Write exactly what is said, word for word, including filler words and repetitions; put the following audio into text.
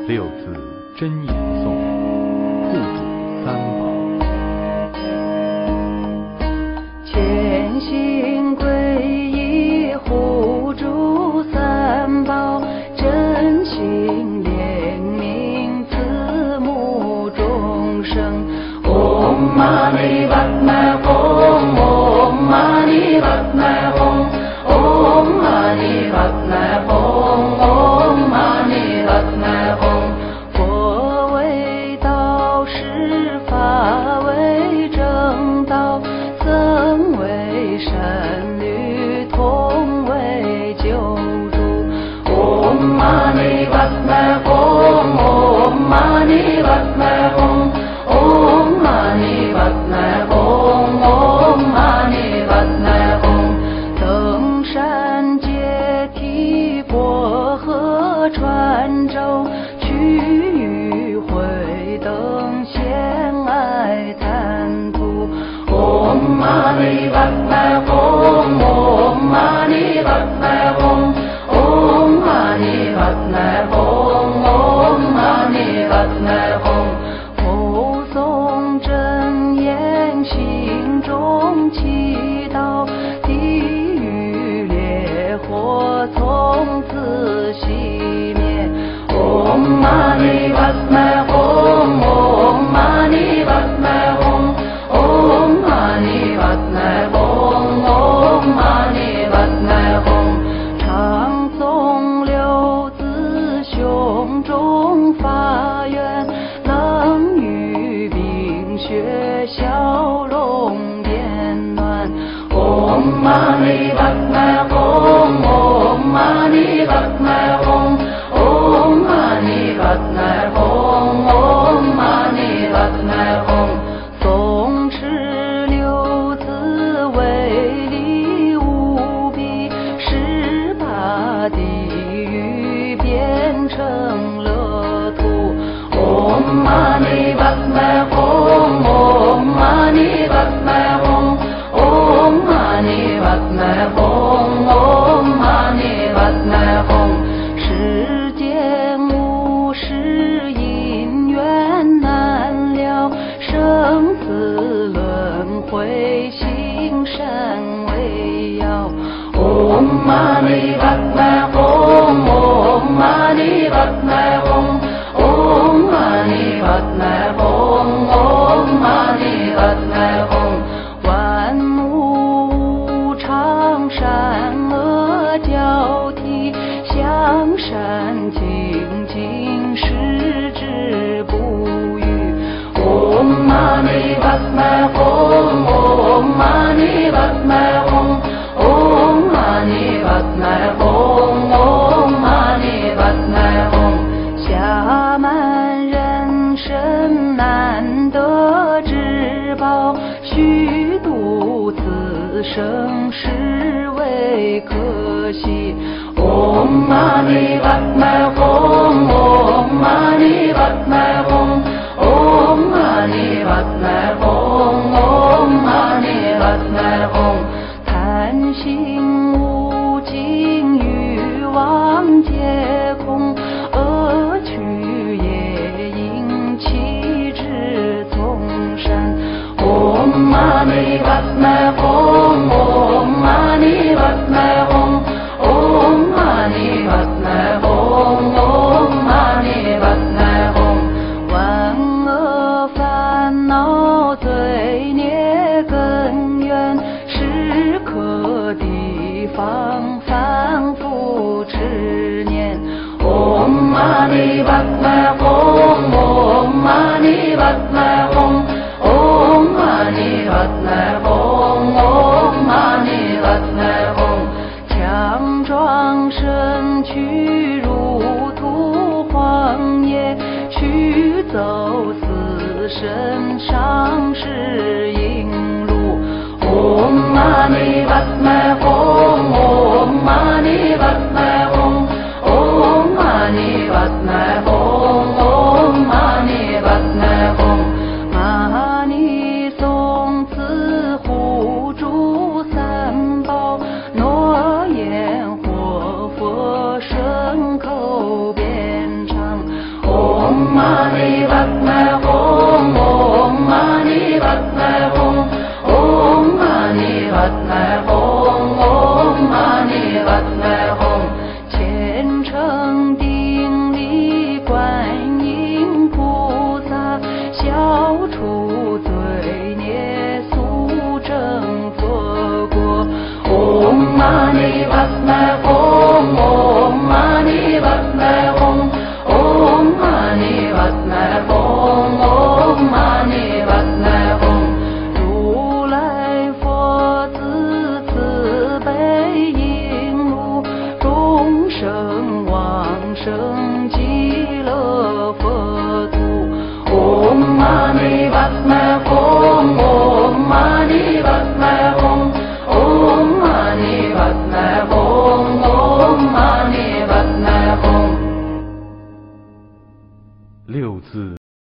六字真言颂，护主三宝。 虔心皈依护主三宝，真心怜悯慈母众生。Om Mani Padme Hum, Om Mani Padme Hum, Om Mani Padme Hum, Om Mani Padme Hum。佛为道师，法为正道，僧为善侣，同为救主。Om Mani Padme Hum, Om Mani Padme Hum, Om Mani Padme Hum, Om Mani Padme Hum。登山阶梯，过河穿舟，去与会灯，献爱贪图。Om Mani Padme Hum, Om Mani Padme Hum, Om Mani Padme Hum, Om Mani Padme Hum。后诵真言，心中祈祷，地狱烈火从此熄灭。Om Mani Padme Hum, Om Mani Padme Hum, Om Mani Padme Hum, Om Mani Padme Hum。常诵六字，胸中发愿，能与病血消融变暖。Om Mani Padme Hum, Om Mani Padme Hum, Om Mani Padme Hum, Om Mani Padme Hum。诵持六字，威力无比，十八地狱变成乐土。Om Mani Padme Hum, Om Mani Padme Hum, Om Mani Padme Hum, Om Mani Padme Hum。世间无事，因缘难了，生死轮回，行善为要。Om Mani Padme Hum, Om Mani Padme Hum, Om Mani Padme Hum, Om Mani Padme Hum。万物无常，善恶交替，向善精进，矢志不渝。Om Mani Padme Hum, Om Mani Padme Hum, Om Mani Padme Hum, Om Mani Padme Hum。暇满人生，难得之宝，虚度此生，实为可惜。Om Mani Padme Hum, Om Mani Padme Hum, Om Mani Padme Hum, Om Mani Padme Hum。贪心无尽，欲望皆空，恶趣业因，弃之从善。Om Mani Padme Hum, Om Mani Padme Hum, Om Mani Padme Hum, Om Mani Padme Hum。万恶烦恼，罪孽根源，时刻提防，反复持念。Om Mani Padme Hum, Om Mani Padme Hum, Om Mani Padme Hum, Om Mani Padme Hum。强壮身躯，如土荒野，驱走死神，上是引路。Om Mani Padme Hum, Om Mani Padme Hum, Om Mani Padme Hum, Om Mani Padme Hum。玛尼诵词，护主三宝，诺言活佛，顺口变唱。 Mani Padme Hum, Om Mani Padme Hum, Om Mani Padme Hum, Om Mani Padme Hum， 虔诚顶礼观音菩萨，消除罪孽速成佛果。Om Mani Padme Hum, Om Mani Padme Hum, Om Mani Padme Hum, Om Mani Padme Hum， 如来佛子慈悲引路，众生往生极乐佛土。Om Mani Padme Hum, Om Mani Padme Hum, Om Mani Padme Hum, Om Mani Padme Hum。 六字